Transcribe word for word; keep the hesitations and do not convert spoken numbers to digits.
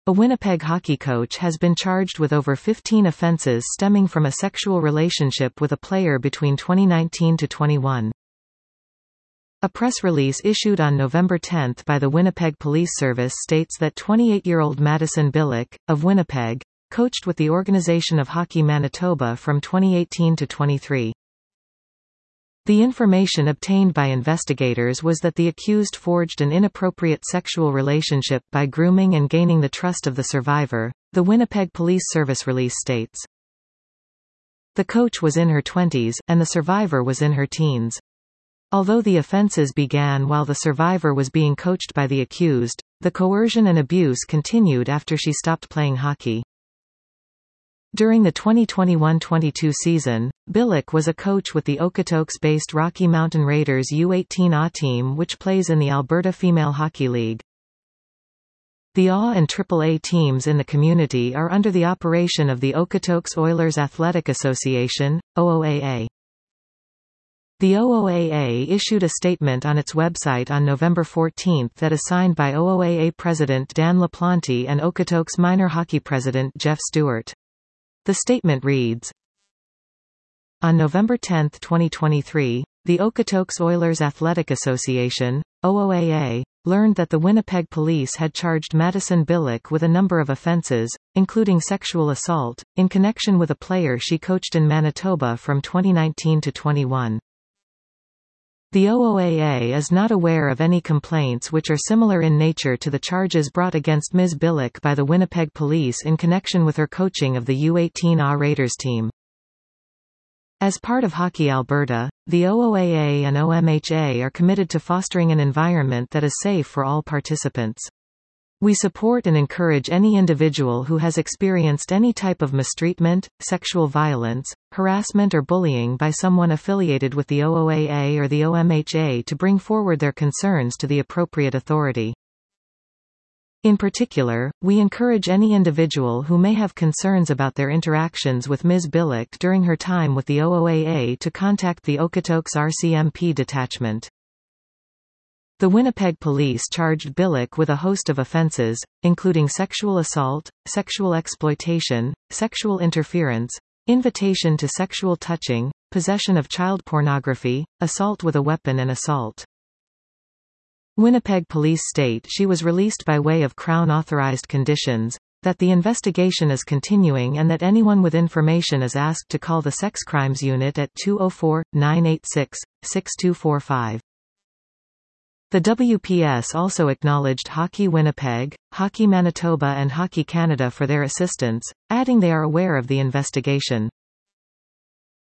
A Winnipeg hockey coach has been charged with over fifteen offences stemming from a sexual relationship with a player between twenty nineteen to twenty-one. A press release issued on November tenth by the Winnipeg Police Service states that twenty-eight-year-old Madison Bilek, of Winnipeg, coached with the Organization of Hockey Manitoba from twenty eighteen to twenty-three. The information obtained by investigators was that the accused forged an inappropriate sexual relationship by grooming and gaining the trust of the survivor, the Winnipeg Police Service release states. The coach was in her twenties, and the survivor was in her teens. Although the offences began while the survivor was being coached by the accused, the coercion and abuse continued after she stopped playing hockey. During the twenty twenty-one twenty-two season, Bilek was a coach with the Okotoks-based Rocky Mountain Raiders U eighteen A team which plays in the Alberta Female Hockey League. The A and triple A teams in the community are under the operation of the Okotoks Oilers Athletic Association, O O A A. The O O A A issued a statement on its website on November fourteenth that is signed by O O A A President Dan LaPlante and Okotoks Minor Hockey President Jeff Stewart. The statement reads, on November tenth twenty twenty-three, the Okotoks Oilers Athletic Association, O O A A, learned that the Winnipeg police had charged Madison Bilek with a number of offences, including sexual assault, in connection with a player she coached in Manitoba from twenty nineteen to twenty-one. The O O A A is not aware of any complaints which are similar in nature to the charges brought against Miz Bilek by the Winnipeg police in connection with her coaching of the U eighteen A Raiders team. As part of Hockey Alberta, the O O A A and O M H A are committed to fostering an environment that is safe for all participants. We support and encourage any individual who has experienced any type of mistreatment, sexual violence, harassment or bullying by someone affiliated with the O O A A or the O M H A to bring forward their concerns to the appropriate authority. In particular, we encourage any individual who may have concerns about their interactions with Miz Bilek during her time with the O O A A to contact the Okotoks R C M P detachment. The Winnipeg police charged Bilek with a host of offences, including sexual assault, sexual exploitation, sexual interference, invitation to sexual touching, possession of child pornography, assault with a weapon and assault. Winnipeg police state she was released by way of Crown-authorized conditions, that the investigation is continuing and that anyone with information is asked to call the Sex Crimes Unit at two oh four, nine eight six, six two four five. The W P S also acknowledged Hockey Winnipeg, Hockey Manitoba and Hockey Canada for their assistance, adding they are aware of the investigation.